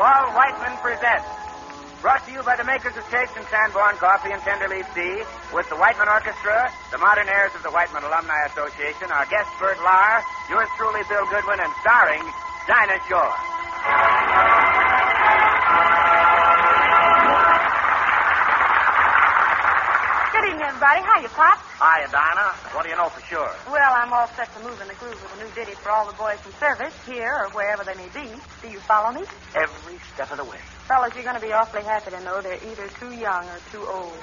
Paul Whiteman presents. Brought to you by the makers of Chase and Sanborn Coffee and Tenderleaf Tea, with the Whiteman Orchestra, the modern heirs of the Whiteman Alumni Association, our guest Bert Lahr, yours truly Bill Goodwin, and starring Dinah Shore. Good evening, everybody. Hiya, Pop. Hiya, Dinah. What do you know for sure? Well, I'm all set to move in the groove with a new ditty for all the boys in service, here or wherever they may be. Do you follow me? Every step of the way. Fellas, you're going to be awfully happy to know they're either too young or too old.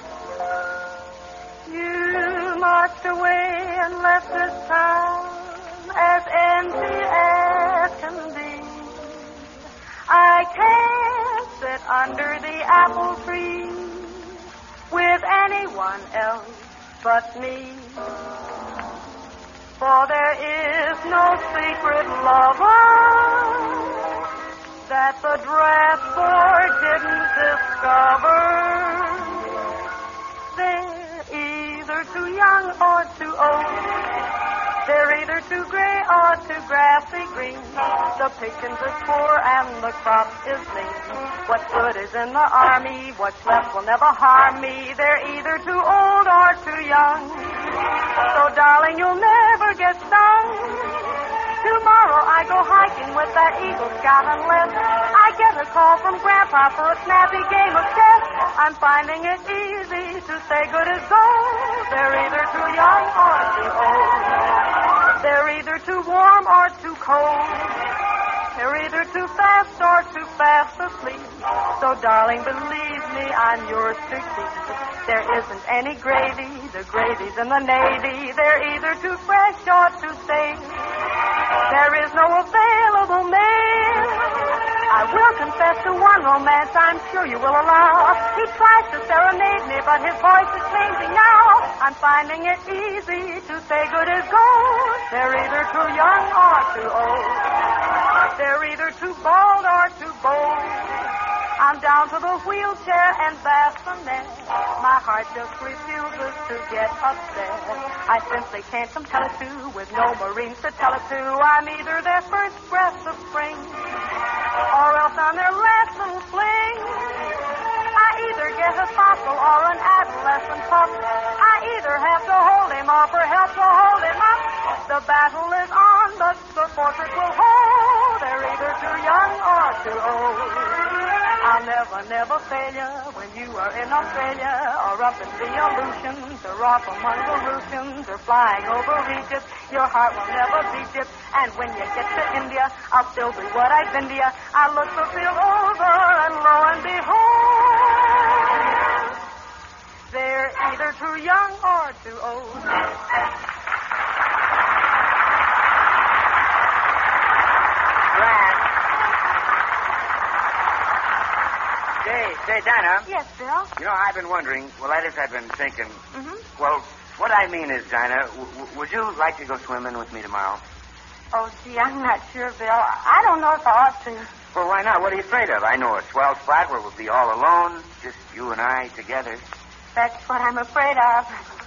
You marched away and left this town as empty as can be. I can't sit under the apple tree with anyone else but me. For there is no secret lover that the draft board didn't discover. They're either too young or too old. They're either too gray or too grassy green. The pickings is poor and the crop is lean. What's good is in the army. What's left will never harm me. They're either too old or too young. So, darling, you'll never get stung. Tomorrow I go hiking with that Eagle Scout unless I get a call from Grandpa for a snappy game of chess. I'm finding it easy to say good as gold. They're either too young or too old. They're either too warm or too cold. They're either too fast or too fast asleep. So, darling, believe me, I'm yours to keep. There isn't any gravy. The gravy's in the Navy. They're either too fresh or too stale. There is no available male. I will confess to one romance I'm sure you will allow. He tries to serenade me, but his voice is changing now. I'm finding it easy to say good as gold. They're either too young or too old. They're either too bald or too bold. I'm down to the wheelchair and bassinet. My heart just refuses to get upset. I simply can't compel it to, with no Marines to tell it to. I'm either their first breath of spring, or else on their last little fling. I either get a fossil or an adolescent pup. I either have to hold him or for help to hold him up. The battle is on, but the fortress will hold. They're either too young or too old. I'll never fail you when you are in Australia or up in the Aleutians or off among the Russians or flying over Egypt. Your heart will never beat it. And when you get to India, I'll still do what I've been to you. I'll look the field over and lo and behold, they're either too young or too old. Say, Dinah. Yes, Bill? You know, I've been wondering, that is, I've been thinking. Well, what I mean is, Dinah, would you like to go swimming with me tomorrow? Oh, gee, I'm not sure, Bill. I don't know if I ought to. Well, why not? What are you afraid of? I know a swell spot where we'll be all alone, just you and I together. That's what I'm afraid of.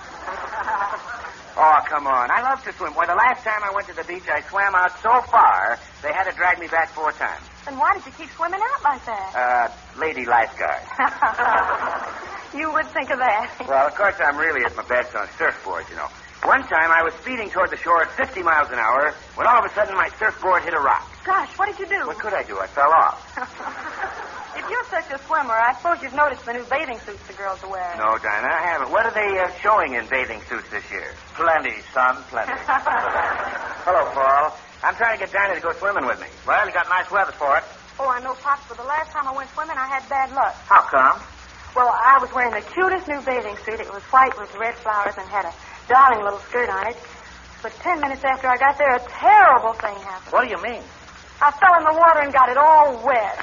Oh, come on. I love to swim. Why, the last time I went to the beach, I swam out so far, they had to drag me back 4 times. Then why did you keep swimming out like that? Lady lifeguard. You would think of that. Well, of course, I'm really at my best on surfboards, you know. One time I was speeding toward the shore at 50 miles an hour when all of a sudden my surfboard hit a rock. Gosh, what did you do? What could I do? I fell off. If you're such a swimmer, I suppose you've noticed the new bathing suits the girls are wearing. No, Dinah, I haven't. What are they showing in bathing suits this year? Plenty, son, plenty. Hello, Paul. I'm trying to get Dinah to go swimming with me. Well, you got nice weather for it. Oh, I know, Pops, but the last time I went swimming, I had bad luck. How come? Well, I was wearing the cutest new bathing suit. It was white with red flowers and had a darling little skirt on it. But 10 minutes after I got there, a terrible thing happened. What do you mean? I fell in the water and got it all wet.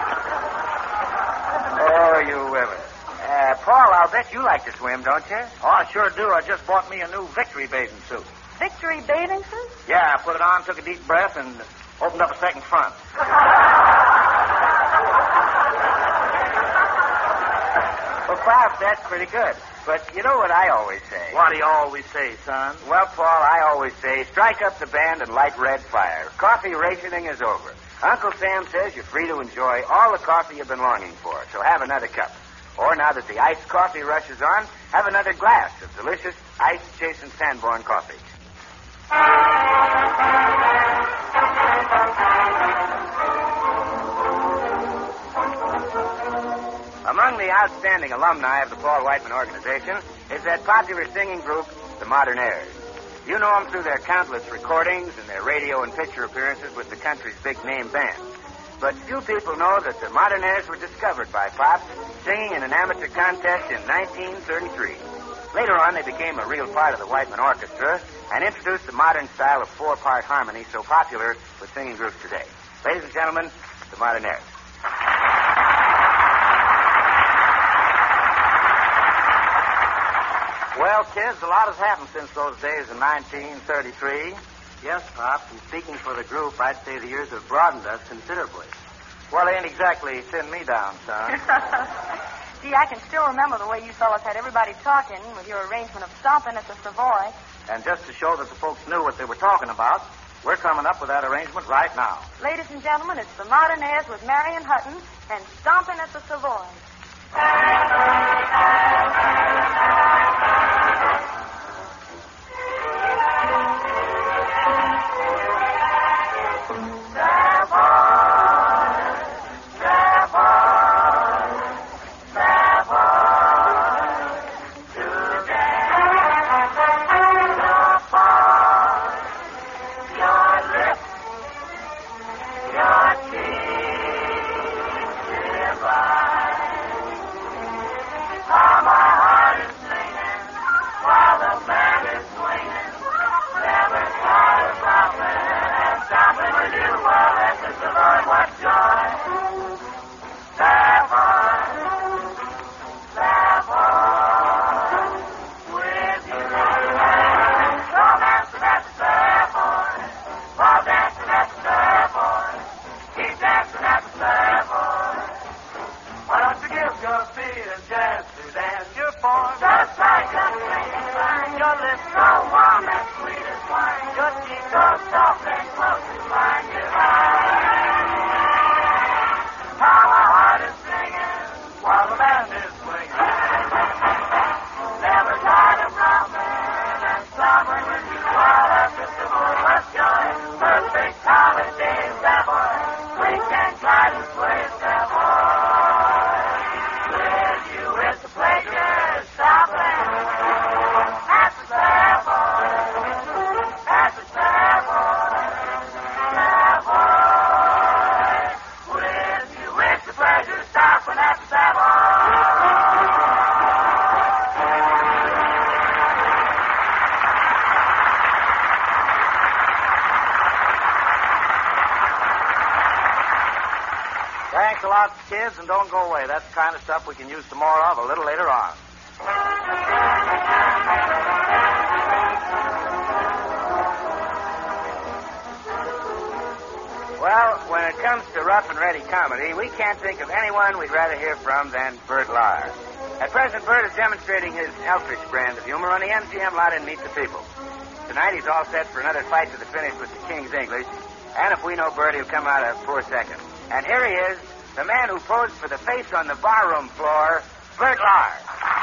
Oh, you women. Paul, I'll bet you like to swim, don't you? Oh, I sure do. I just bought me a new Victory bathing suit. Victory bathing suit? Yeah, I put it on, took a deep breath, and opened up a second front. Well, Bob, that's pretty good. But you know what I always say? What do you always say, son? Well, Paul, I always say, strike up the band and light red fire. Coffee rationing is over. Uncle Sam says you're free to enjoy all the coffee you've been longing for, so have another cup. Or now that the iced coffee rush is on, have another glass of delicious iced Jason Sanborn coffee. Among the outstanding alumni of the Paul Whiteman organization is that popular singing group, the Modern Airs. You know them through their countless recordings and their radio and picture appearances with the country's big-name bands. But few people know that the Modern Airs were discovered by Pop singing in an amateur contest in 1933. Later on, they became a real part of the Whiteman Orchestra and introduced the modern style of four-part harmony so popular with singing groups today. Ladies and gentlemen, the Modern Airs. Well, kids, a lot has happened since those days in 1933. Yes, Pop, and speaking for the group, I'd say the years have broadened us considerably. Well, they ain't exactly thinned me down, son. Gee, I can still remember the way you fellas had everybody talking with your arrangement of stomping at the Savoy. And just to show that the folks knew what they were talking about, we're coming up with that arrangement right now. Ladies and gentlemen, it's the Modern Airs with Marion Hutton and Stomping at the Savoy. Thanks a lot, kids, and don't go away. That's the kind of stuff we can use some more of a little later on. Well, when it comes to rough and ready comedy, we can't think of anyone we'd rather hear from than Bert Lahr. At present, Bert is demonstrating his elfish brand of humor on the MGM lot in Meet the People. Tonight, he's all set for another fight to the finish with the King's English, and if we know Bert, he'll come out a poor second. And here he is, the man who posed for the face on the barroom floor, Bert Lahr.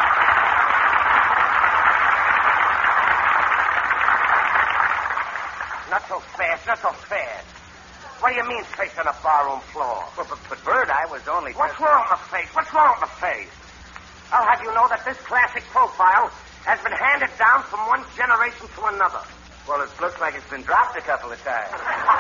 Not so fast, not so fast. What do you mean, face on the barroom floor? But Bert, I was only... What's wrong with the face? What's wrong with the face? I'll have you know that this classic profile has been handed down from one generation to another. Well, it looks like it's been dropped a couple of times.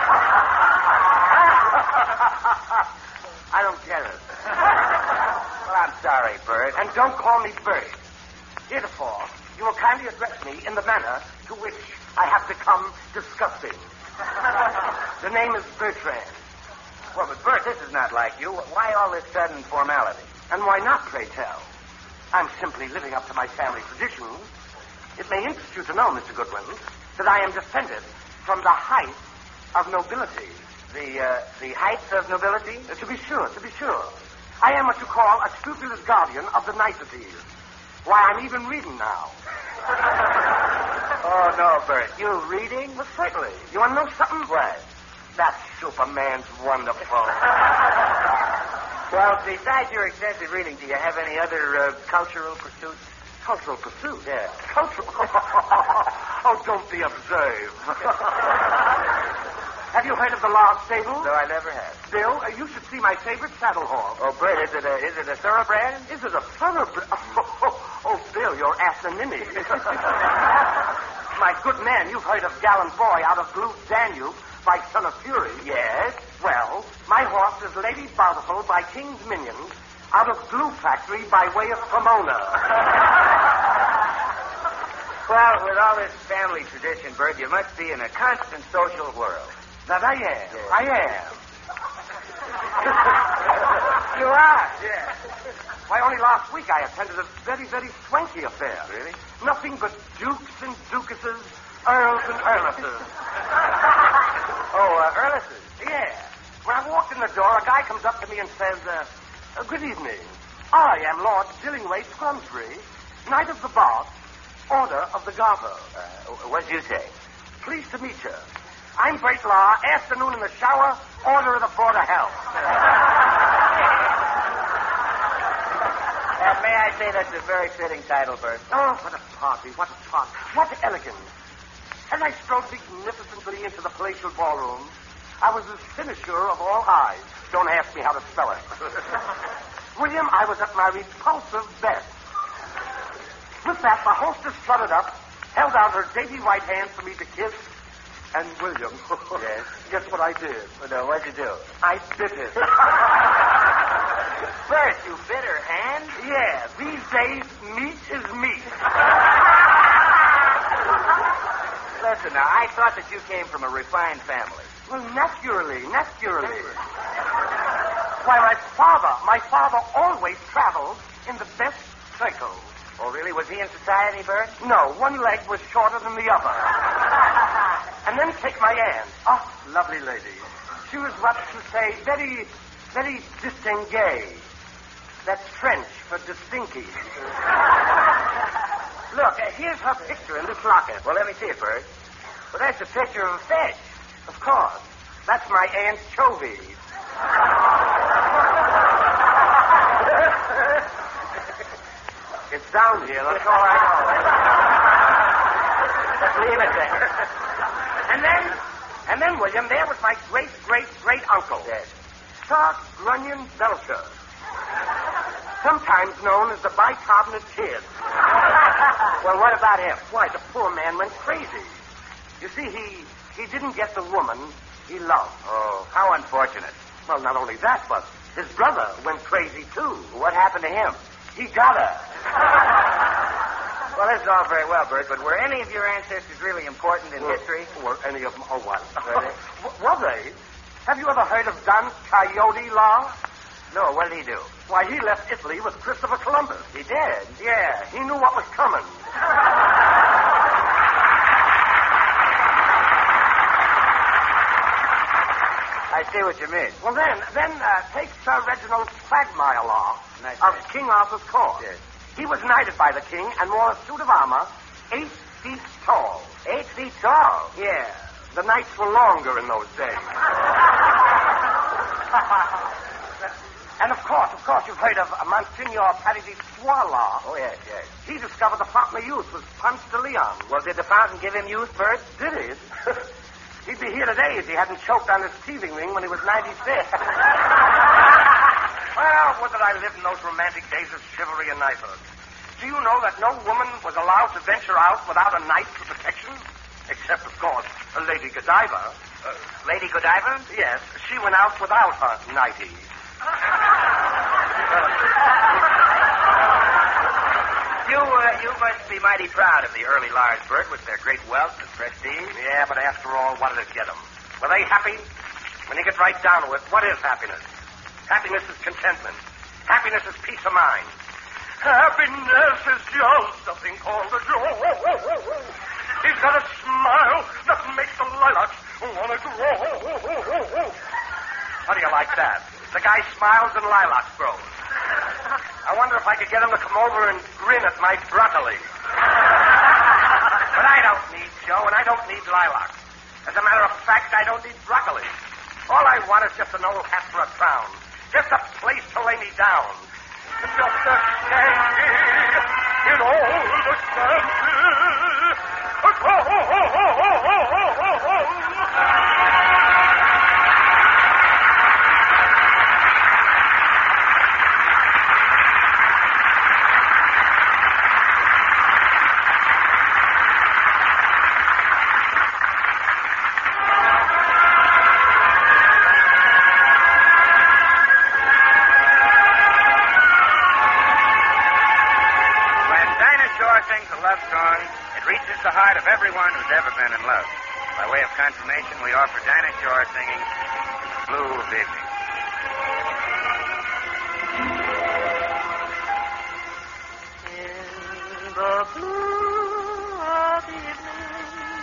I don't get it. Well, I'm sorry, Bert. And don't call me Bert. Heretofore, you will kindly address me in the manner to which I have become disgusting. The name is Bertrand. Well, but Bert, this is not like you. Why all this sudden formality? And why not, pray tell? I'm simply living up to my family traditions. It may interest you to know, Mr. Goodwin, that I am descended from the height of nobility. The heights of nobility? To be sure. I am what you call a scrupulous guardian of the niceties. Why, I'm even reading now. Oh, no, Bert. You reading? Well, certainly. You want to know something? What? That Superman's wonderful. Well, besides your extensive reading, do you have any other cultural pursuits? Cultural pursuit? Yeah. Cultural? Oh, don't be absurd. Have you heard of the Law Stable? No, I never have. Bill, you should see my favorite saddle horse. Oh, Bert, is it a thoroughbred? Is it a thoroughbred? Oh, Bill, you're asinine. My good man, you've heard of Gallant Boy out of Blue Danube by Son of Fury. Yes. Well, my horse is Lady Bountiful by King's Minions out of Glue Factory by way of Pomona. Well, with all this family tradition, Bert, you must be in a constant social whirl. That I am. Yes. I am. You are? Yeah. Why, only last week I attended a very, very swanky affair. Really? Nothing but dukes and duchesses, earls and earlesses. Oh, earlesses? Yeah. When I walked in the door, a guy comes up to me and says, good evening. I am Lord Dillingwaite Scrumsbury, Knight of the Bath, Order of the Garter. What'd you say? Pleased to meet you. I'm Great Law, afternoon in the shower, Order of the Board of Health. May I say that's a very fitting title, Bert? Oh, what a party, what a talk, what elegance. As I strode magnificently into the palatial ballroom, I was the finisher of all eyes. Don't ask me how to spell it. William, I was at my repulsive best. With that, the hostess fluttered up, held out her dainty white hand for me to kiss, and William, yes, guess what I did? Well, no, what'd you do? I bit it. Bert, you bit her hand? Yeah, these days, meat is meat. Listen, now, I thought that you came from a refined family. Well, naturally. Why, my father always traveled in the best circles. Oh, really? Was he in society, Bert? No, one leg was shorter than the other. And then take my aunt. Oh, lovely lady. She was what to say, very, very distinguée. That's French for distinky. Look, here's her picture in this locket. Well, let me see it, Bert. Well, that's a picture of a fish. Of course. That's my Aunt Chovy. It's down here. That's all I know. Let's leave it there. And then, William, there was my great-great-great-uncle. Yes. Sir Grunion Belcher. Sometimes known as the bicarbonate kid. Well, what about him? Why, the poor man went crazy. You see, he didn't get the woman he loved. Oh, how unfortunate. Well, not only that, but his brother went crazy, too. What happened to him? He got her. Well, this is all very well, Bert, but were any of your ancestors really important in history? Were any of them? Oh, what? Were they? Were they? Have you ever heard of Don Quixote Law? No, what did he do? Why, he left Italy with Christopher Columbus. He did? Yeah, he knew what was coming. I see what you mean. Well, then take Sir Reginald Quagmire Law Nice of name. King Arthur's court. Yes. He was knighted by the king and wore a suit of armor 8 feet tall. 8 feet tall? Yeah. The nights were longer in those days. And of course, you've heard of Monsignor Paradis Law. Oh, yes. He discovered the fountain of youth was Ponce de Leon. Well, did the fountain give him youth, Bert? Did it? He'd be here today if he hadn't choked on his teething ring when he was 96. Well, would that I lived in those romantic days of chivalry and knighthood. Do you know that no woman was allowed to venture out without a knight for protection? Except, of course, Lady Godiva. Lady Godiva? Yes, she went out without her knighties. You must be mighty proud of the early Lars, Bert, with their great wealth and prestige. Yeah, but after all, what did it get them? Were they happy? When you get right down to it, what is happiness? Happiness is contentment. Happiness is peace of mind. Happiness is just a thing called a joy. He's got a smile that makes the lilacs want to grow. How do you like that? The guy smiles and lilacs grow. I wonder if I could get him to come over and grin at my broccoli. But I don't need Joe, and I don't need lilacs. As a matter of fact, I don't need broccoli. All I want is just an old hat for a crown. Just a place to lay me down. Just a shanty in old the heart of everyone who's ever been in love. By way of confirmation, we offer Dinah Shore singing In the Blue of Evening. In the blue of evening,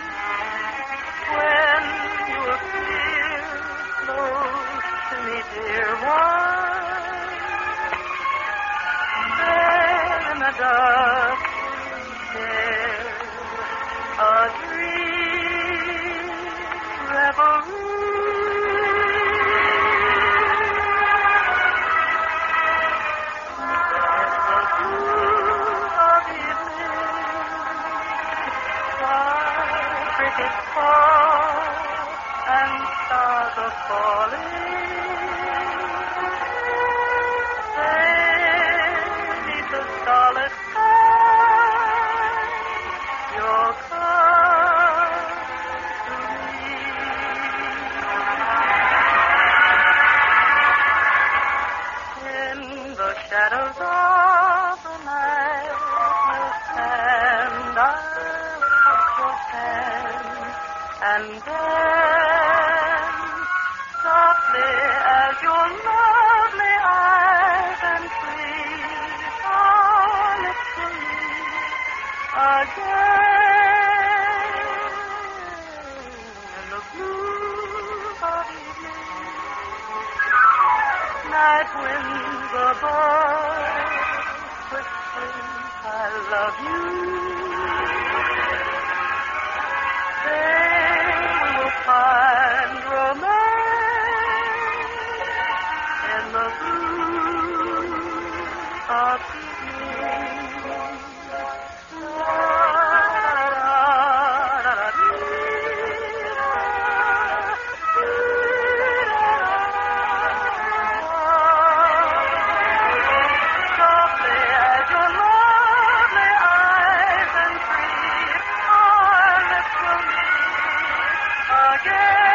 when you appear close to me, dear one, there in the dark share a dream reverie. Crickets call and stars are falling. There, beneath the starlit sky, you'll come to me. In the shadows of the night, we'll stand and then, softly as your lovely eyes entreat, our lips will meet again in the blue of evening. Night winds above, whispering, I love you. Find romance in the blue of evening. Softly as your lovely eyes entreat, our lips will meet again.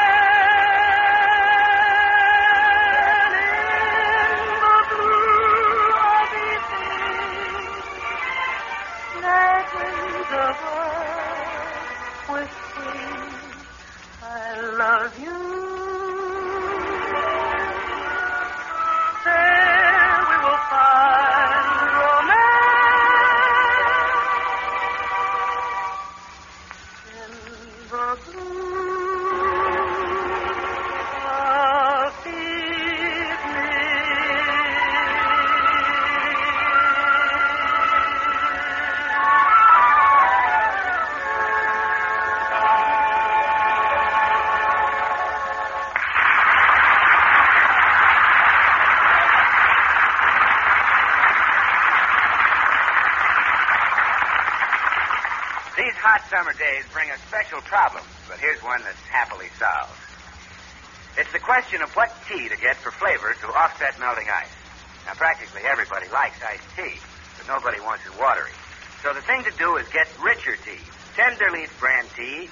These hot summer days bring us special problems, but here's one that's happily solved. It's the question of what tea to get for flavor to offset melting ice. Now, practically everybody likes iced tea, but nobody wants it watery. So the thing to do is get richer tea, Tenderleaf brand tea.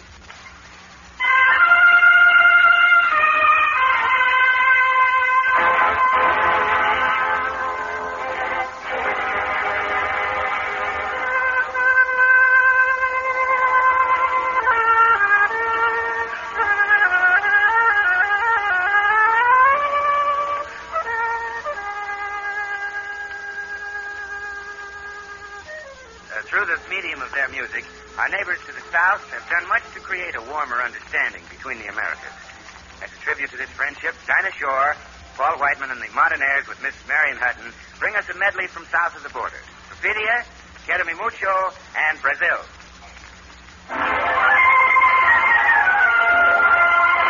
Through the medium of their music, our neighbors to the south have done much to create a warmer understanding between the Americas. As a tribute to this friendship, Dinah Shore, Paul Whiteman, and the Modernaires with Miss Marion Hutton bring us a medley from south of the border. Perfidia, Quiero Mi Mucho, and Brazil.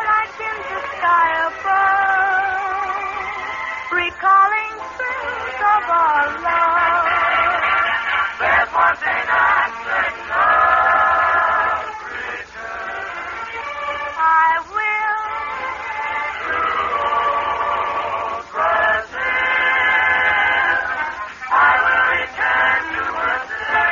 like in the sky above, recalling thrills of our love. There's one thing I'm certain of, I will. I will return to Brazil.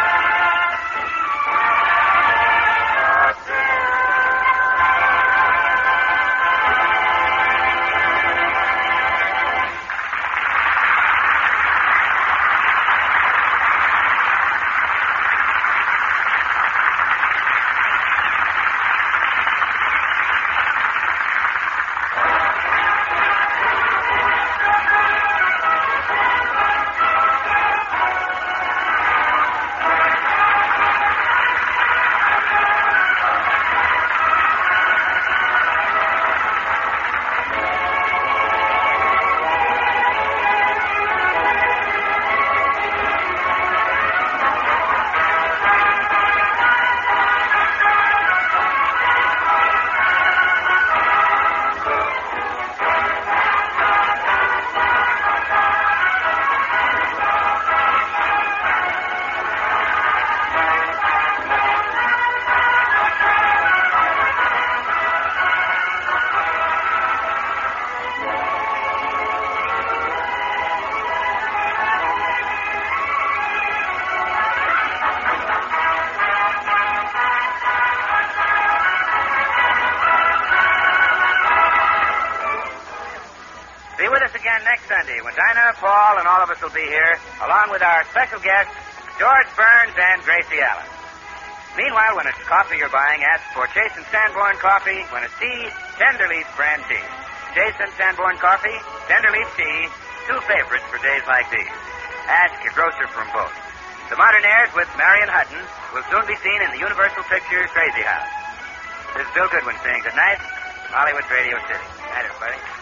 Next Sunday, when Dinah, Paul, and all of us will be here, along with our special guests, George Burns and Gracie Allen. Meanwhile, when it's coffee you're buying, ask for Chase and Sanborn coffee. When it's tea, Tenderleaf brand tea. Chase and Sanborn coffee, Tenderleaf tea, two favorites for days like these. Ask your grocer from both. The Modern Airs with Marion Hutton will soon be seen in the Universal Pictures Crazy House. This is Bill Goodwin saying good night. Hollywood Radio City. Night, everybody.